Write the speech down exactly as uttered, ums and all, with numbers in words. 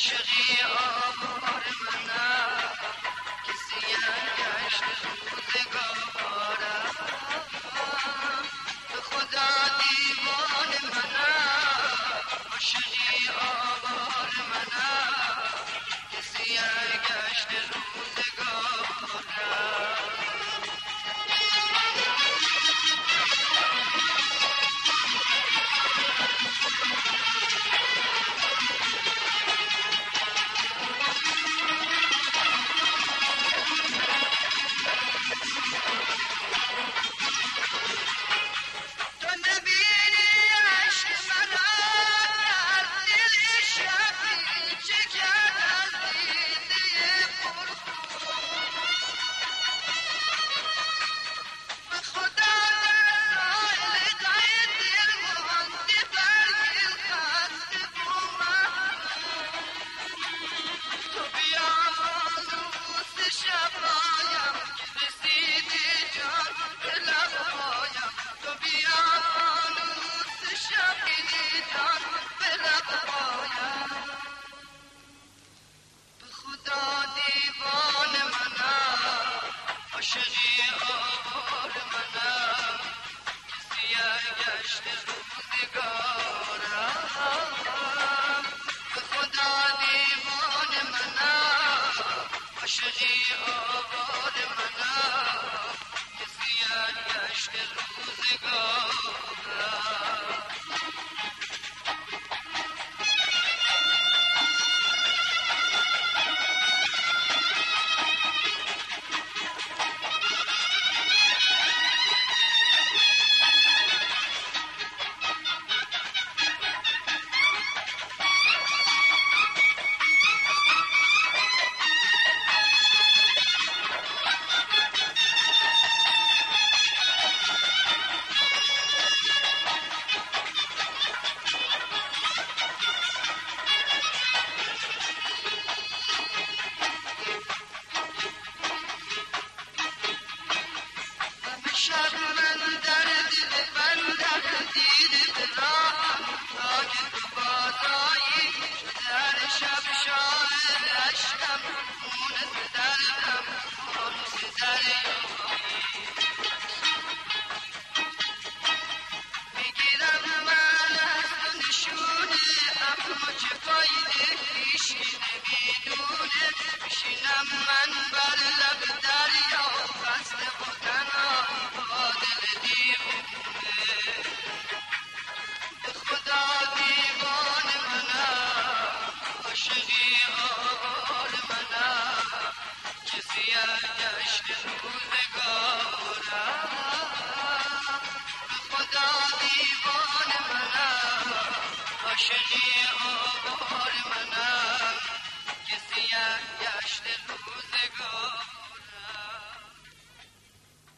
عاشقی آوار منم کسی گشت روزگارم به خدا دیوان منم عاشقی آوار منم کسی گشت روزگارم عاشقی آوار منم کسی گشت روزگارم به خدا دیوان منم عاشقی آوار منم کسی گشت روزگارم شب من در دل بندر دید دلم تا که تو بازایی در شب شاهد عشقم مونس دردم مونس دریایی میگیرم من از تو نشونه اما چه فایده هیچی نمیدونه میشینم من بر لب دریا خسته و تنها دل دیوونه به خدا دیوان منم عاشقی آوار منم کسی گشت روزگارم به خدا دیوان منم عاشقی آوار منم کسی گشت روزگارم